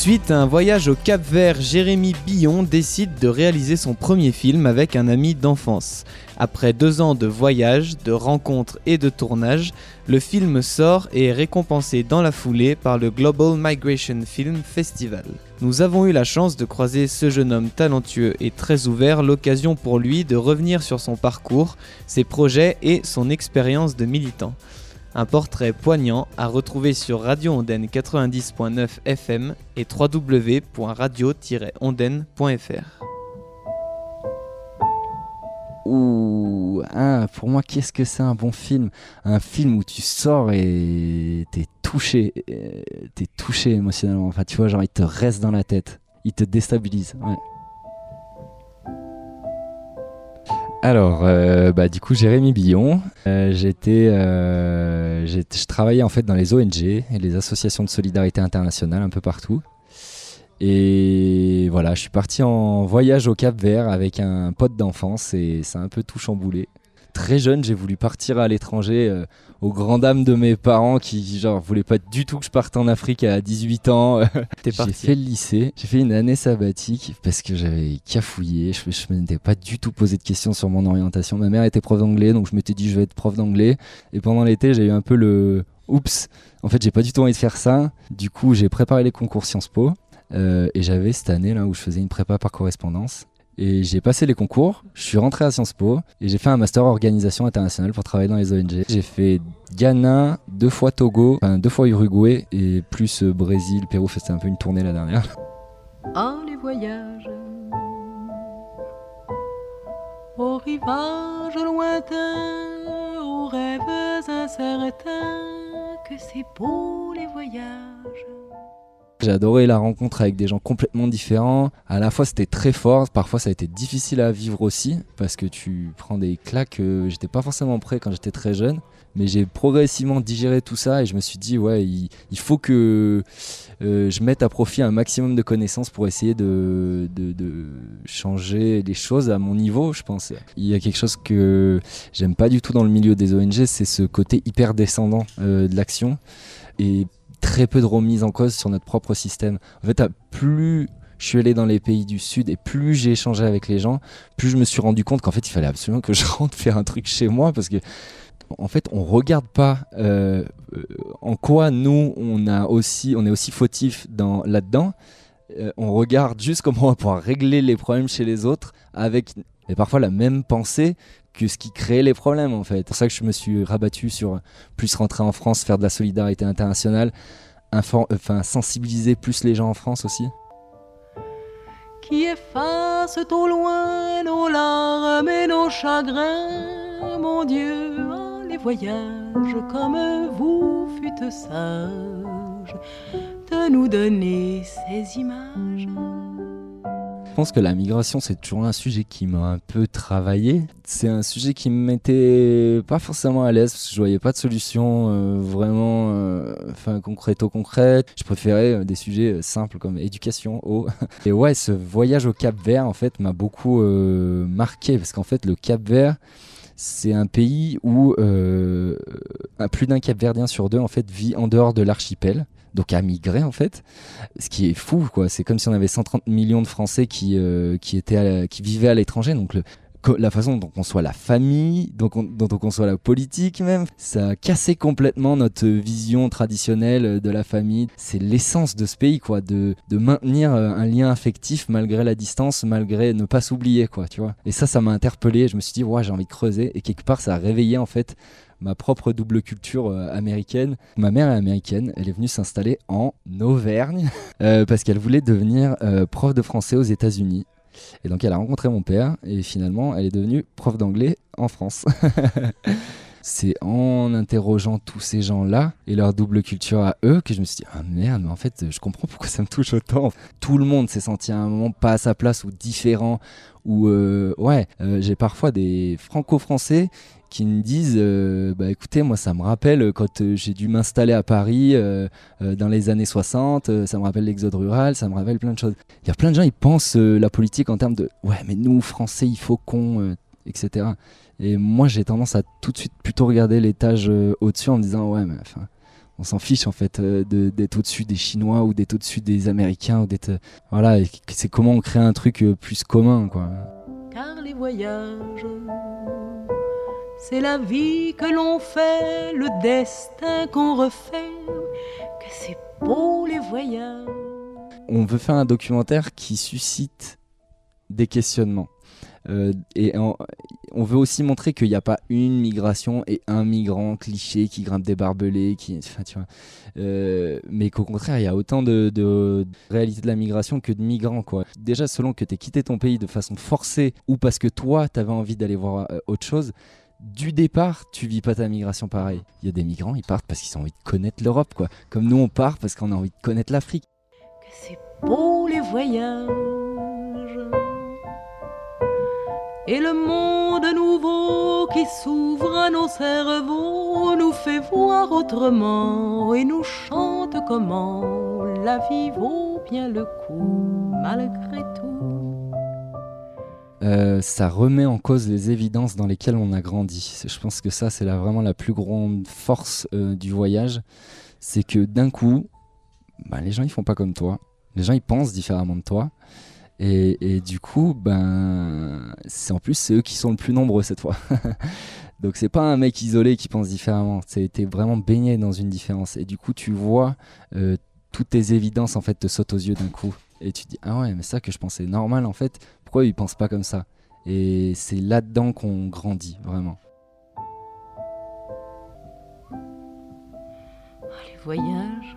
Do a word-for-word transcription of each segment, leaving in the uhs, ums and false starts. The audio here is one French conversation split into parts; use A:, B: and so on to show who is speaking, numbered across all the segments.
A: Suite à un voyage au Cap-Vert, Jérémy Billon décide de réaliser son premier film avec un ami d'enfance. Après deux ans de voyage, de rencontres et de tournage, le film sort et est récompensé dans la foulée par le Global Migration Film Festival. Nous avons eu la chance de croiser ce jeune homme talentueux et très ouvert, l'occasion pour lui de revenir sur son parcours, ses projets et son expérience de militant. Un portrait poignant à retrouver sur Radio Ondaine quatre-vingt-dix point neuf F M et w w w point radio tiret ondaine point f r.
B: Ouh, hein, pour moi, qu'est-ce que c'est un bon film ? Un film où tu sors et t'es touché, t'es touché émotionnellement. Enfin, tu vois, genre, il te reste dans la tête, il te déstabilise. Ouais. Alors, euh, bah, du coup, Jérémy Billon, euh, j'étais, euh, j'étais, je travaillais en fait dans les O N G et les associations de solidarité internationale un peu partout. Et voilà, je suis parti en voyage au Cap-Vert avec un pote d'enfance et ça a un peu tout chamboulé. Très jeune, j'ai voulu partir à l'étranger euh, aux grandes dames de mes parents qui genre voulaient pas du tout que je parte en Afrique à dix-huit ans.
A: T'es parti.
B: J'ai fait le lycée, j'ai fait une année sabbatique parce que j'avais cafouillé, je, je me m'étais pas du tout posé de questions sur mon orientation. Ma mère était prof d'anglais, donc je m'étais dit je vais être prof d'anglais. Et pendant l'été, j'ai eu un peu le oups, en fait j'ai pas du tout envie de faire ça. Du coup, j'ai préparé les concours Sciences Po euh, et j'avais cette année là où je faisais une prépa par correspondance. Et j'ai passé les concours, je suis rentré à Sciences Po et j'ai fait un master organisation internationale pour travailler dans les O N G. J'ai fait Ghana, deux fois Togo, enfin deux fois Uruguay et plus euh, Brésil, Pérou, c'était un peu une tournée la dernière.
C: Ah, les voyages aux rivages lointains, aux rêves incertains, que c'est beau les voyages.
B: J'ai adoré la rencontre avec des gens complètement différents. À la fois, c'était très fort. Parfois, ça a été difficile à vivre aussi parce que tu prends des claques que j'étais pas forcément prêt quand j'étais très jeune. Mais j'ai progressivement digéré tout ça et je me suis dit, ouais, il, il faut que euh, je mette à profit un maximum de connaissances pour essayer de, de, de changer les choses à mon niveau, je pense. Il y a quelque chose que j'aime pas du tout dans le milieu des O N G, c'est ce côté hyper descendant euh, de l'action. Et très peu de remise en cause sur notre propre système. En fait, plus je suis allé dans les pays du Sud et plus j'ai échangé avec les gens, plus je me suis rendu compte qu'en fait, il fallait absolument que je rentre faire un truc chez moi parce que en fait, on regarde pas euh, en quoi nous, on, a aussi, on est aussi fautif dans, là-dedans. Euh, on regarde juste comment on va pouvoir régler les problèmes chez les autres avec et parfois la même pensée que ce qui crée les problèmes en fait. C'est pour ça que je me suis rabattu sur plus rentrer en France, faire de la solidarité internationale, infor- enfin sensibiliser plus les gens en France aussi.
C: Qui efface au loin nos larmes et nos chagrins, mon Dieu, ah, les voyages comme vous fûtes sages de nous donner ces images.
B: Je pense que la migration, c'est toujours un sujet qui m'a un peu travaillé. C'est un sujet qui me mettait pas forcément à l'aise parce que je voyais pas de solution euh, vraiment euh, enfin, concrète-concrète. Je préférais euh, des sujets simples comme éducation, eau. Et ouais, ce voyage au Cap-Vert, en fait, m'a beaucoup euh, marqué parce qu'en fait, le Cap-Vert, c'est un pays où euh, plus d'un Cap-Verdien sur deux en fait, vit en dehors de l'archipel. Donc à migrer en fait, ce qui est fou quoi. C'est comme si on avait cent trente millions de Français qui euh, qui étaient à, qui vivaient à l'étranger. Donc le, la façon dont on conçoit la famille, donc on, dont on conçoit la politique même, ça a cassé complètement notre vision traditionnelle de la famille. C'est l'essence de ce pays quoi, de de maintenir un lien affectif malgré la distance, malgré ne pas s'oublier quoi, tu vois. Et ça, ça m'a interpellé. Je me suis dit ouais, j'ai envie de creuser et quelque part ça a réveillé en fait ma propre double culture euh, américaine. Ma mère est américaine, elle est venue s'installer en Auvergne euh, parce qu'elle voulait devenir euh, prof de français aux États-Unis. Et donc elle a rencontré mon père et finalement elle est devenue prof d'anglais en France. C'est en interrogeant tous ces gens-là et leur double culture à eux que je me suis dit ah merde, mais en fait je comprends pourquoi ça me touche autant. Tout le monde s'est senti à un moment pas à sa place ou différent ou euh, ouais, euh, j'ai parfois des franco-français qui me disent euh, bah écoutez, moi ça me rappelle quand euh, j'ai dû m'installer à Paris euh, euh, dans les années soixante, euh, ça me rappelle l'exode rural, ça me rappelle plein de choses. Il y a plein de gens, ils pensent euh, la politique en termes de ouais mais nous Français il faut qu'on euh, et cetera. Et moi j'ai tendance à tout de suite plutôt regarder l'étage euh, au-dessus en me disant ouais mais enfin on s'en fiche en fait euh, de, d'être au-dessus des Chinois ou d'être au-dessus des Américains ou d'être euh, voilà, et c'est comment on crée un truc euh, plus commun quoi.
C: Car les voyages, c'est la vie que l'on fait, le destin qu'on refait, que c'est beau les voyages.
B: On veut faire un documentaire qui suscite des questionnements. Euh, et on, on veut aussi montrer qu'il n'y a pas une migration et un migrant cliché qui grimpe des barbelés, qui, enfin, tu vois, euh, mais qu'au contraire, il y a autant de, de, de réalité de la migration que de migrants, quoi. Déjà, selon que tu aies quitté ton pays de façon forcée ou parce que toi, tu avais envie d'aller voir euh, autre chose, du départ, tu vis pas ta migration pareil. Il y a des migrants, ils partent parce qu'ils ont envie de connaître l'Europe, quoi. Comme nous, on part parce qu'on a envie de connaître l'Afrique.
C: Que c'est beau les voyages. Et le monde nouveau qui s'ouvre à nos cerveaux nous fait voir autrement et nous chante comment la vie vaut bien le coup malgré tout.
B: Euh, ça remet en cause les évidences dans lesquelles on a grandi. Je pense que ça, c'est la, vraiment la plus grande force euh, du voyage. C'est que d'un coup, bah, les gens, ils font pas comme toi. Les gens, ils pensent différemment de toi. Et, et du coup, ben, c'est en plus c'est eux qui sont le plus nombreux cette fois. Donc c'est pas un mec isolé qui pense différemment. T'es vraiment baigné dans une différence. Et du coup, tu vois euh, toutes tes évidences en fait te sautent aux yeux d'un coup. Et tu te dis ah ouais, mais ça que je pensais normal en fait. Pourquoi ils pensent pas comme ça? Et c'est là-dedans qu'on grandit vraiment.
C: Les voyages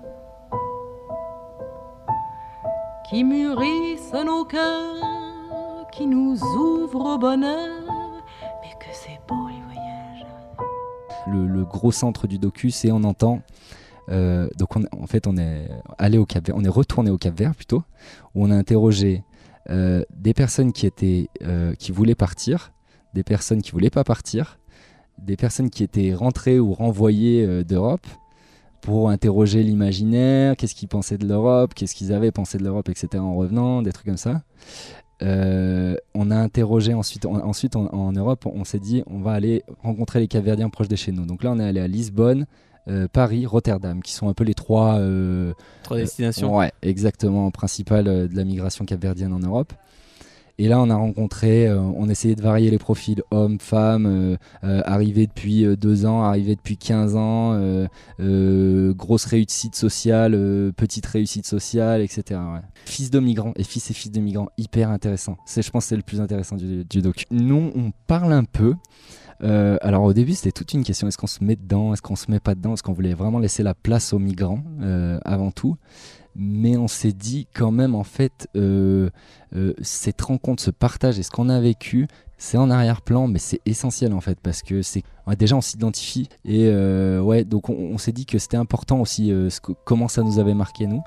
C: qui mûrissent nos cœurs, qui nous ouvrent au bonheur, mais que c'est beau les voyages.
B: Le, le gros centre du docu, c'est on entend. Euh, donc on, en fait, on est allé au Cap-Vert, on est retourné au Cap-Vert plutôt, où on a interrogé euh, des personnes qui étaient, euh, qui voulaient partir, des personnes qui voulaient pas partir, des personnes qui étaient rentrées ou renvoyées euh, d'Europe, pour interroger l'imaginaire, qu'est-ce qu'ils pensaient de l'Europe, qu'est-ce qu'ils avaient pensé de l'Europe, et cetera en revenant, des trucs comme ça. Euh, on a interrogé ensuite, on, ensuite on, en Europe, on, on s'est dit on va aller rencontrer les Capverdiens proches de chez nous. Donc là, on est allé à Lisbonne, euh, Paris, Rotterdam, qui sont un peu les trois... Euh,
A: trois destinations.
B: Euh, ouais, exactement, principales euh, de la migration capverdienne en Europe. Et là, on a rencontré, euh, on essayait de varier les profils, hommes, femmes, euh, euh, arrivés depuis euh, deux ans, arrivés depuis quinze ans, euh, euh, grosse réussite sociale, euh, petite réussite sociale, et cetera. Ouais. Fils de migrants et fils et fils de migrants, hyper intéressant. C'est, je pense que c'est le plus intéressant du, du doc. Nous, on parle un peu. Euh, alors au début, c'était toute une question. Est-ce qu'on se met dedans? Est-ce qu'on se met pas dedans? Est-ce qu'on voulait vraiment laisser la place aux migrants euh, avant tout? Mais on s'est dit quand même en fait euh, euh, cette rencontre, ce partage et ce qu'on a vécu, c'est en arrière-plan mais c'est essentiel en fait parce que c'est ouais, déjà on s'identifie et euh, ouais donc on, on s'est dit que c'était important aussi euh, ce que, comment ça nous avait marqué nous.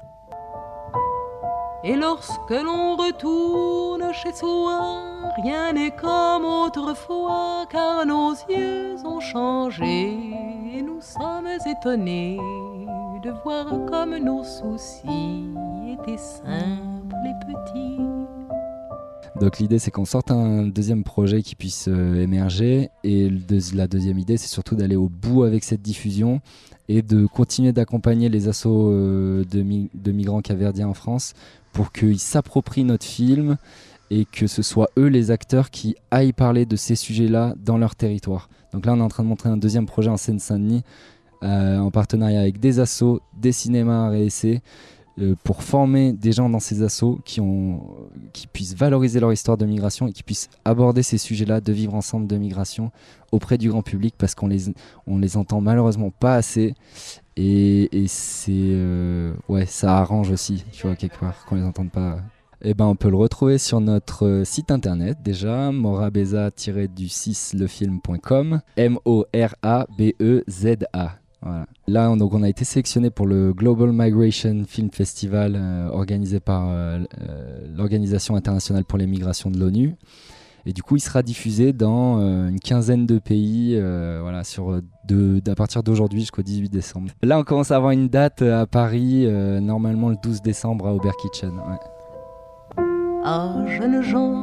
C: Et lorsque l'on retourne chez soi, rien n'est comme autrefois, car nos yeux ont changé et nous sommes étonnés de voir comme nos soucis étaient simples et petits.
B: Donc l'idée c'est qu'on sorte un deuxième projet qui puisse euh, émerger et le deux, la deuxième idée c'est surtout d'aller au bout avec cette diffusion et de continuer d'accompagner les assos euh, de, mi- de migrants capverdiens en France pour qu'ils s'approprient notre film et que ce soit eux les acteurs qui aillent parler de ces sujets-là dans leur territoire. Donc là on est en train de montrer un deuxième projet en Seine-Saint-Denis euh, en partenariat avec des assos, des cinémas et essais euh, pour former des gens dans ces assos qui, ont, qui puissent valoriser leur histoire de migration et qui puissent aborder ces sujets-là de vivre ensemble de migration auprès du grand public parce qu'on les, on les entend malheureusement pas assez et, et c'est euh, ouais ça arrange aussi tu vois quelque part qu'on les entende pas. Et ben on peut le retrouver sur notre site internet déjà morabeza tiret du six le film point com M O R A B E Z A. Voilà. Là on, donc on a été sélectionné pour le Global Migration Film Festival euh, organisé par euh, l'Organisation internationale pour les migrations de l'ONU. Et du coup, il sera diffusé dans euh, une quinzaine de pays euh, voilà, sur de, à partir d'aujourd'hui jusqu'au dix-huit décembre. Là, on commence à avoir une date à Paris, euh, normalement le douze décembre à Oberkitchen. Ouais.
C: Ah, jeunes gens,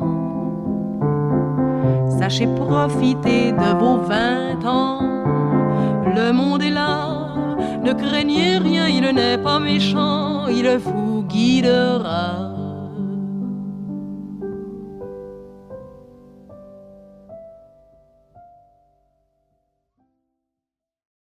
C: sachez profiter de vos vingt ans. Le monde est là, Ne craignez rien, il n'est pas méchant, il vous guidera.